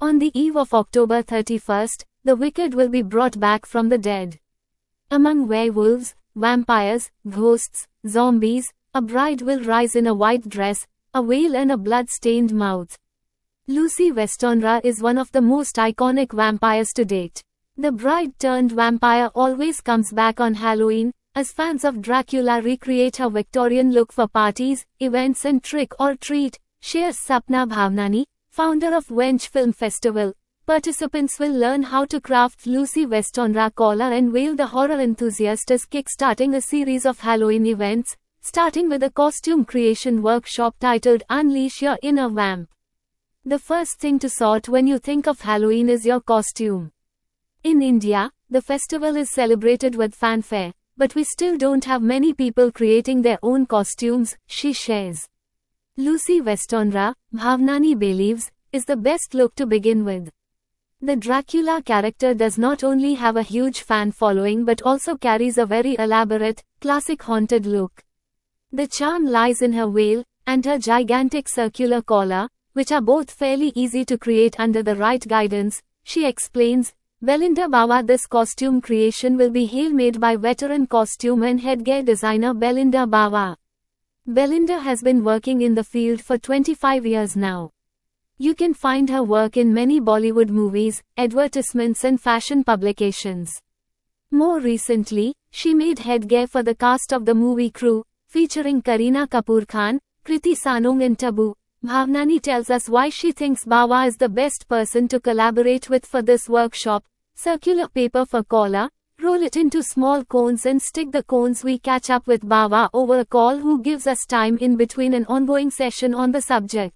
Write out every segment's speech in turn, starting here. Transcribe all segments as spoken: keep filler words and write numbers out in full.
On the eve of October thirty-first, the wicked will be brought back from the dead. Among werewolves, vampires, ghosts, zombies, a bride will rise in a white dress, a veil and a blood-stained mouth. Lucy Westenra is one of the most iconic vampires to date. The bride-turned-vampire always comes back on Halloween, as fans of Dracula recreate her Victorian look for parties, events and trick-or-treat, shares Sapna Bhavnani, founder of Wench Film Festival. Participants will learn how to craft Lucy Westenra collar and veil. The horror enthusiast is kickstarting a series of Halloween events, starting with a costume creation workshop titled Unleash Your Inner Vamp. The first thing to sort when you think of Halloween is your costume. In India, the festival is celebrated with fanfare, but we still don't have many people creating their own costumes, she shares. Lucy Westenra, Bhavnani believes, is the best look to begin with. The Dracula character does not only have a huge fan following but also carries a very elaborate, classic haunted look. The charm lies in her veil, and her gigantic circular collar, which are both fairly easy to create under the right guidance, she explains. Belinda Bawa. This costume creation will be handmade by veteran costume and headgear designer Belinda Bawa. Belinda has been working in the field for twenty-five years now. You can find her work in many Bollywood movies, advertisements and fashion publications. More recently, she made headgear for the cast of the movie Crew, featuring Kareena Kapoor Khan, Kriti Sanong and Tabu. Bhavnani tells us why she thinks Bawa is the best person to collaborate with for this workshop. Circular paper for collar, roll it into small cones and stick the cones. We catch up with Bawa over a call who gives us time in between an ongoing session on the subject.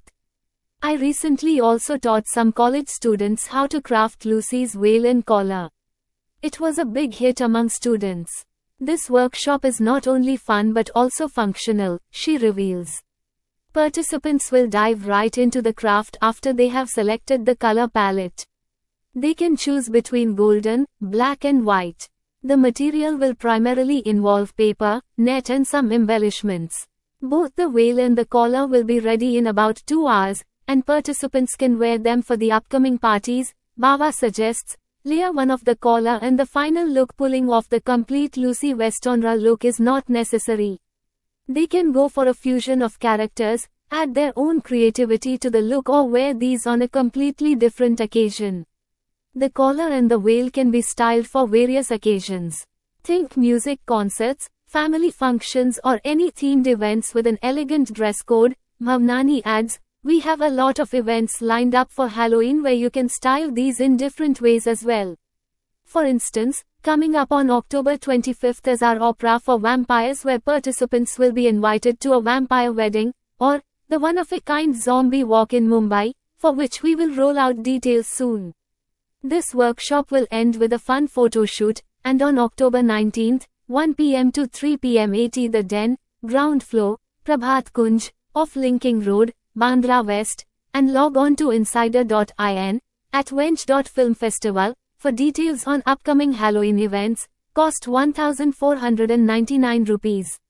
I recently also taught some college students how to craft Lucy's veil and collar. It was a big hit among students. This workshop is not only fun but also functional, she reveals. Participants will dive right into the craft after they have selected the color palette. They can choose between golden, black and white. The material will primarily involve paper, net and some embellishments. Both the veil and the collar will be ready in about two hours, and participants can wear them for the upcoming parties. Bawa suggests, layer one of the collar and the final look. Pulling off the complete Lucy Westenra look is not necessary. They can go for a fusion of characters, add their own creativity to the look or wear these on a completely different occasion. The collar and the veil can be styled for various occasions. Think music concerts, family functions or any themed events with an elegant dress code. Bhavnani adds, we have a lot of events lined up for Halloween where you can style these in different ways as well. For instance, coming up on October twenty-fifth is our opera for vampires where participants will be invited to a vampire wedding, or the one-of-a-kind zombie walk in Mumbai, for which we will roll out details soon. This workshop will end with a fun photo shoot, and on October nineteenth, one p m to three p m at The Den, ground floor, Prabhat Kunj, off Linking Road, Bandra West, and log on to insider dot in, at wench dot film festival, for details on upcoming Halloween events. Cost one thousand four hundred ninety-nine rupees.